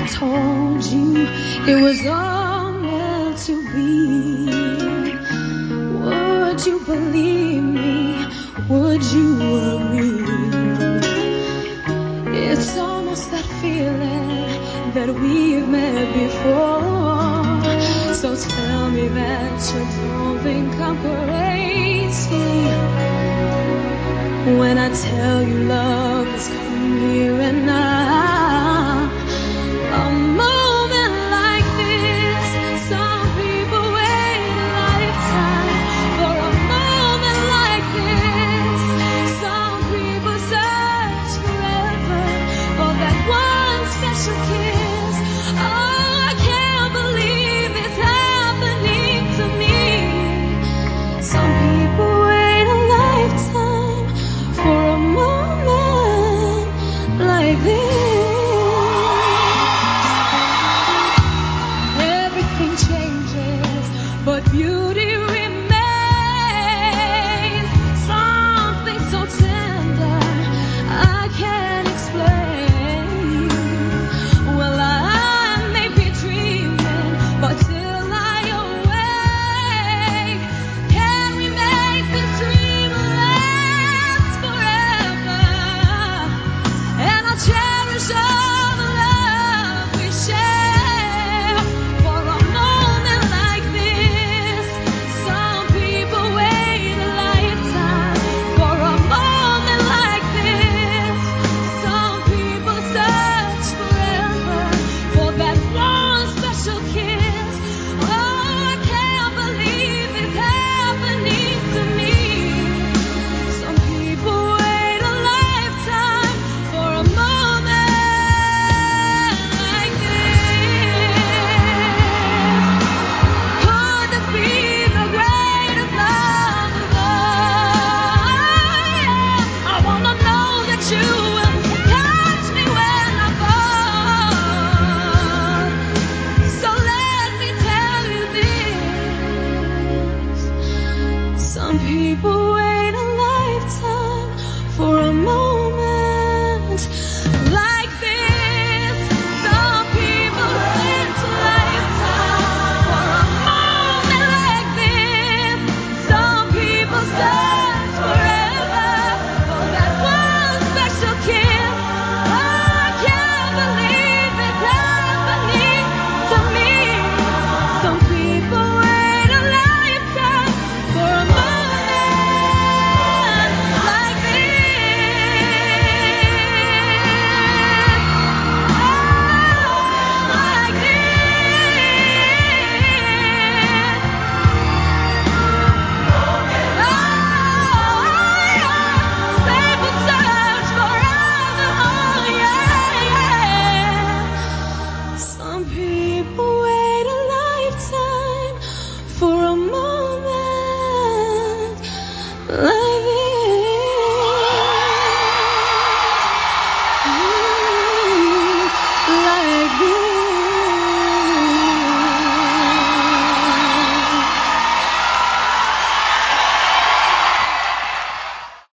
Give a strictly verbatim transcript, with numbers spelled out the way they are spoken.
told you it was all meant to be, would you believe me? Would you agree? It's almost that feeling that we've met before. So tell me that you don't think I'm crazy when I tell you love is here and now. A moment like this, some people wait a lifetime for a moment like this. Some people search forever for that one special kiss. Oh, I can't believe it's happening to me. Some people wait a lifetime for a moment like this. Everything changes, but beauty remains. Something so tender I can't explain. Well, I may be dreaming, but till I awake, can we make this dream last forever? And I'll cherish all the love we share for a moment like this. Some people wait a lifetime for a moment like this. Some people search forever for that one special kiss. Oh, I can't believe it's happening to me. Some people wait a lifetime for a moment like this. Could this be the greatest love of all? I wanna know that you will catch me when I fall. So let me tell you this. Some people wait a lifetime for a moment